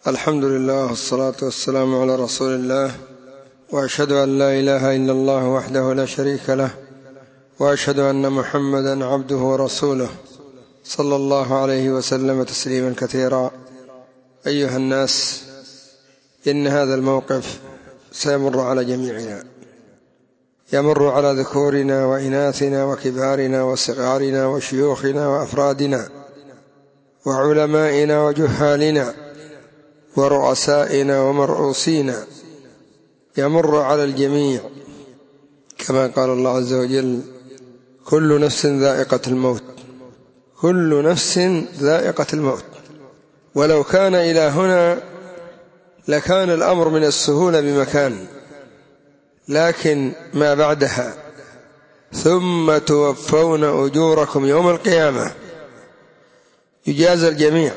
الحمد لله والصلاة والسلام على رسول الله، وأشهد أن لا إله إلا الله وحده لا شريك له، وأشهد أن محمدا عبده ورسوله صلى الله عليه وسلم تسليما كثيرا. أيها الناس، إن هذا الموقف سيمر على جميعنا، يمر على ذكورنا وإناثنا وكبارنا وصغارنا وشيوخنا وأفرادنا وعلمائنا وجهالنا ورؤسائنا ومرؤوسينا، يمر على الجميع، كما قال الله عز وجل: كل نفس ذائقة الموت، كل نفس ذائقة الموت. ولو كان إلى هنا لكان الأمر من السهولة بمكان، لكن ما بعدها: ثم توفون أجوركم يوم القيامة، يجازى الجميع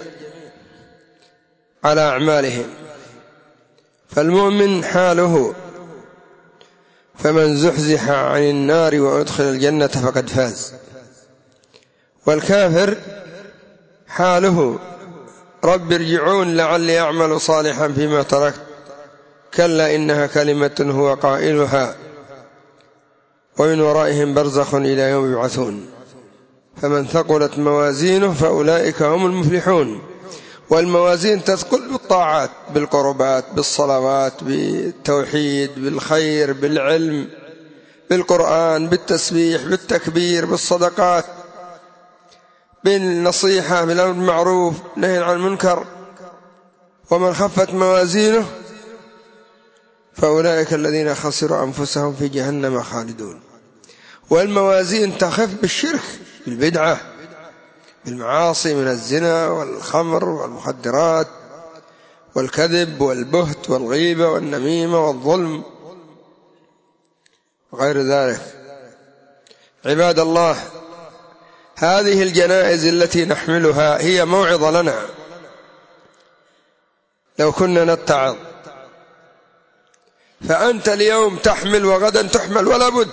على أعمالهم. فالمؤمن حاله: فمن زحزح عن النار وأدخل الجنة فقد فاز. والكافر حاله: رب ارجعون لعلي أعمل صالحا فيما تركت، كلا إنها كلمة هو قائلها ومن ورائهم برزخ إلى يوم يبعثون. فمن ثقلت موازينه فأولئك هم المفلحون. والموازين تثقل بالطاعات، بالقربات، بالصلوات، بالتوحيد، بالخير، بالعلم، بالقرآن، بالتسبيح، بالتكبير، بالصدقات، بالنصيحة، بالأمر بالمعروف، نهي عن المنكر. ومن خفت موازينه فأولئك الذين خسروا أنفسهم في جهنم خالدون. والموازين تخف بالشرك، بالبدعة، بالمعاصي من الزنا والخمر والمخدرات والكذب والبهت والغيبة والنميمة والظلم وغير ذلك. عباد الله، هذه الجنائز التي نحملها هي موعظة لنا. لو كنا نتعظ، فأنت اليوم تحمل وغدا تحمل، ولا بد.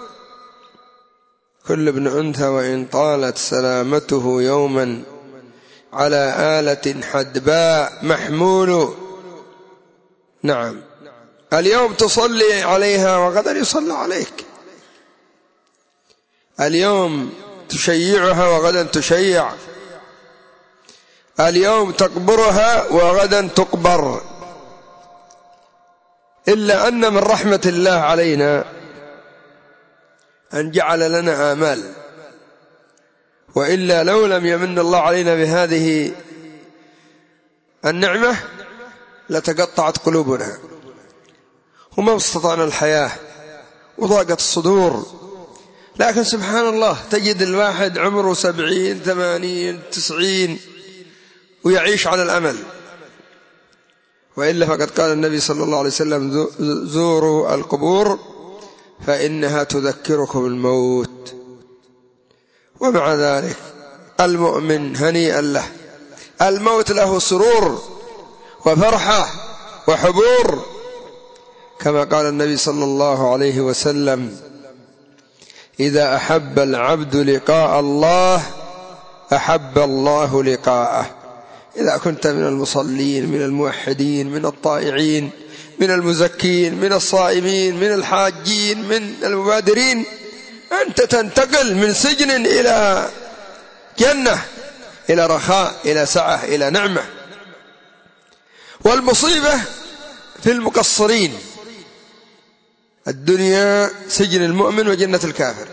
كل ابن أنثى وإن طالت سلامته يوما على آلة حدباء محمول. نعم، اليوم تصلي عليها وغدا يصلى عليك، اليوم تشيعها وغدا تشيع، اليوم تقبرها وغدا تقبر. إلا أن من رحمة الله علينا أن جعل لنا آمال، وإلا لو لم يمن الله علينا بهذه النعمة لتقطعت قلوبنا وما استطعنا الحياة وضاقت الصدور. لكن سبحان الله، تجد الواحد عمره 70 80 90 ويعيش على الأمل. وإلا فقد قال النبي صلى الله عليه وسلم: زوروا القبور فإنها تذكركم الموت. ومع ذلك المؤمن هنيئا له، الموت له سرور وفرحة وحبور، كما قال النبي صلى الله عليه وسلم: إذا أحب العبد لقاء الله أحب الله لقاءه. إذا كنت من المصلين، من الموحدين، من الطائعين، من المزكين، من الصائمين، من الحاجين، من المبادرين، أنت تنتقل من سجن إلى جنة، إلى رخاء، إلى سعة، إلى نعمة. والمصيبة في المقصرين. الدنيا سجن المؤمن وجنة الكافر.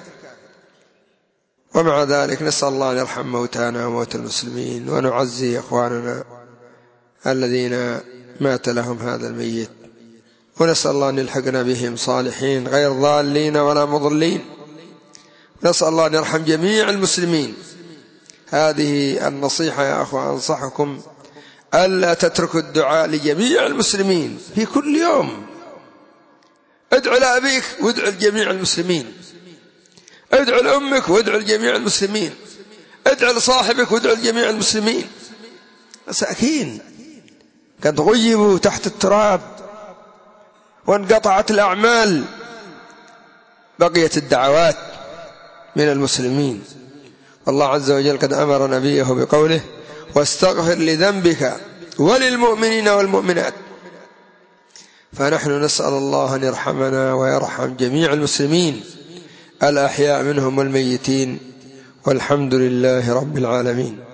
ومع ذلك نسأل الله أن يرحم موتانا وموتى المسلمين، ونعزي أخواننا الذين مات لهم هذا الميت، ونسأل الله أن يلحقنا بهم صالحين غير ضالين ولا مضلين. نسأل الله أن يرحم جميع المسلمين. هذه النصيحة يا أخوة، أنصحكم ألا تتركوا الدعاء لجميع المسلمين في كل يوم. ادعو لأبيك وادعو لجميع المسلمين، ادعو لأمك وادعو لجميع المسلمين، ادعو لصاحبك وادعو لجميع المسلمين. مساكين قد غيبوا تحت التراب وانقطعت الأعمال، بقيت الدعوات من المسلمين. الله عز وجل قد أمر نبيه بقوله: واستغفر لذنبك وللمؤمنين والمؤمنات. فنحن نسأل الله أن يرحمنا ويرحم جميع المسلمين الأحياء منهم والميتين، والحمد لله رب العالمين.